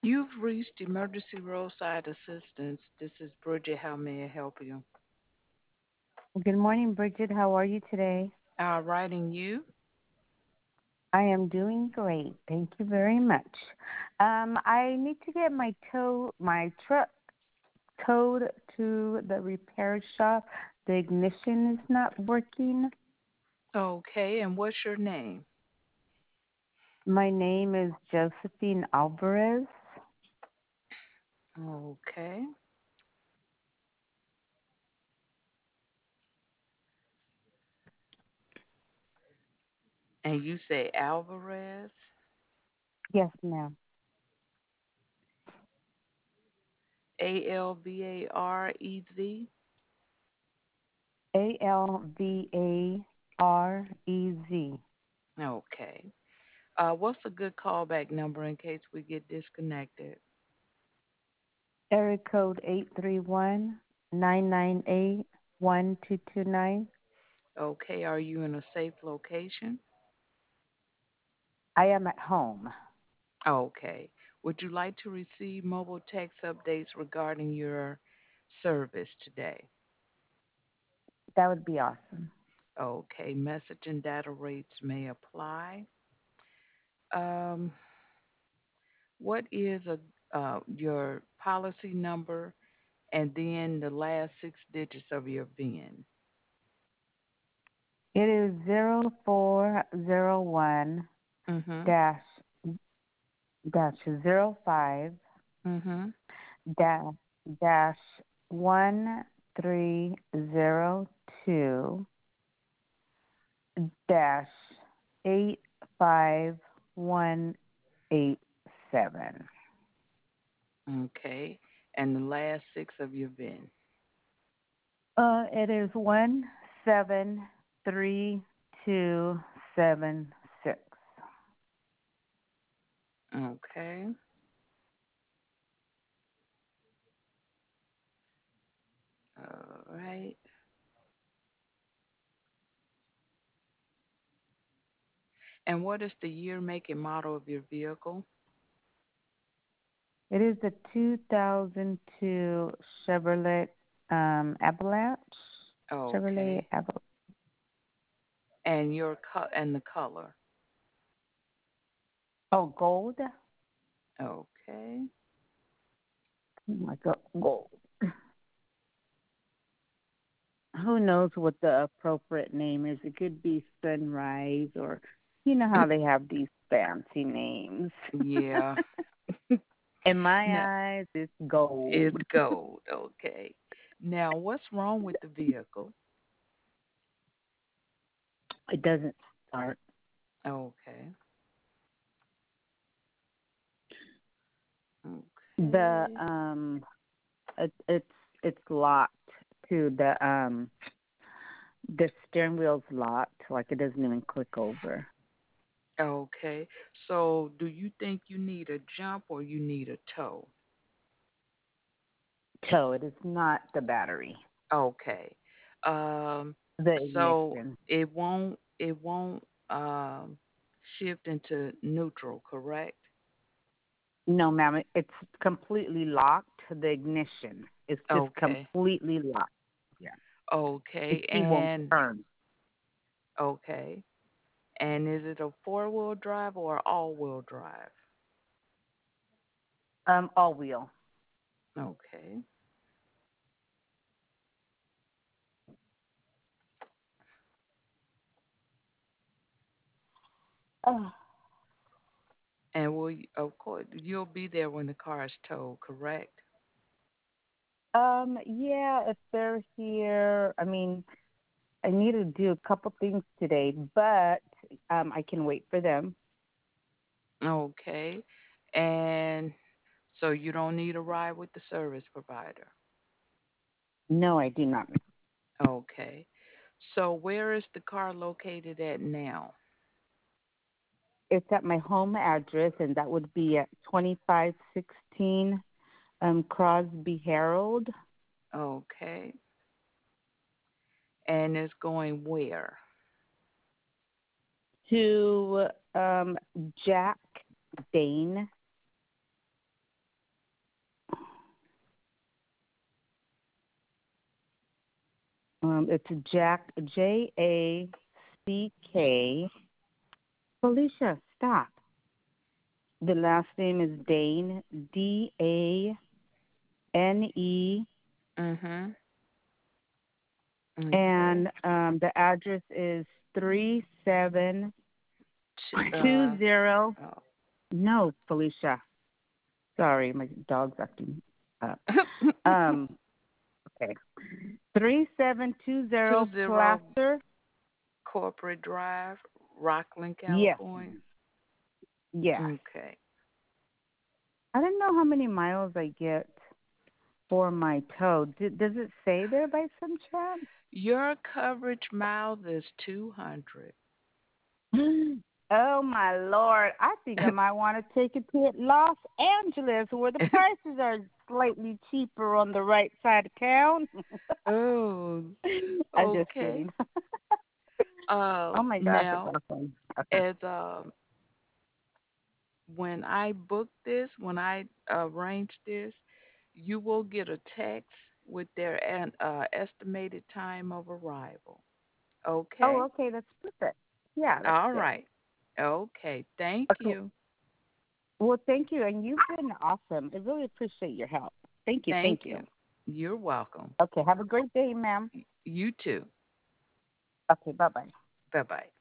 You've reached emergency roadside assistance. This is Bridget. How may I help you? Good morning, Bridget. How are you today? Writing you. I am doing great. Thank you very much. I need to get my truck towed to the repair shop. The ignition is not working. Okay, and what's your name? My name is Josephine Alvarez. Okay, and you say Alvarez, Yes, ma'am. Alvarez. Alvarez. Okay. What's a good callback number in case we get disconnected? Area code 831-998-1229. Okay, are you in a safe location? I am at home. Okay. Would you like to receive mobile text updates regarding your service today? That would be awesome. Okay, message and data rates may apply. Um, what is your policy number and then the last six digits of your VIN? It is 0401 Mhm. dash dash 05 Mhm. dash dash 1302 dash 85187. Okay, and the last six of your VIN. It is 173276. Okay. All right. And what is the year, make, and model of your vehicle? It is the 2002 Chevrolet Avalanche. Chevrolet Okay. Avalanche. And and the color. Oh, gold. Okay. Oh my God, gold. Who knows what the appropriate name is? It could be Sunrise, or you know how they have these fancy names. Yeah. In Now my eyes, it's it's gold. gold. Okay. Now what's wrong with the vehicle? It doesn't start. Okay. The Okay. it's locked to the steering wheel's locked, like it doesn't even click over. Okay. So do you think you need a jump or you need a tow? So it is not the battery, Okay. Um, the so ignition. it won't shift into neutral, correct? No, ma'am, it's completely locked. The ignition is just Okay. completely locked. Yeah, the Okay. key won't And turn. okay. And is it a four-wheel drive or all-wheel drive? All wheel. Okay. Uh, And of course, you'll be there when the car is towed, correct? yeah, if they're here, I mean, I need to do a couple things today, but I can wait for them. Okay. And so you don't need a ride with the service provider. No, I do not. Okay. So where is the car located at now? It's at my home address, and that would be at 2516 Crosby Harold Okay. And it's going where? to Jack Dane. It's Jack, Jack. Felicia, stop. The last name is Dane, Dane. Mhm. Okay. And the address is 3720. Oh. No, Felicia. Sorry, my dog's acting up. Um, okay. 3720 20 Placer. Corporate Drive, Rockland, Yes. California. Yes. Okay. I don't know how many miles I get for my tow. Does it say there by some chance? Your coverage miles is 200. Oh my lord! I think I might want to take it to Los Angeles, where the prices are slightly cheaper on the right side of town. Oh, I'm just okay. kidding. Oh my gosh, that's Now, awesome. Okay. as when I book this, when I arrange this, you will get a text with their estimated time of arrival. Oh, Okay? okay, that's perfect. Yeah, that's All good. right. Okay. Thank Okay. you. Well, thank you, and you've been awesome. I really appreciate your help. Thank you. Thank Thank you. you. You're welcome. Okay. Have a great day, ma'am. You too. Okay. Bye bye. Bye bye.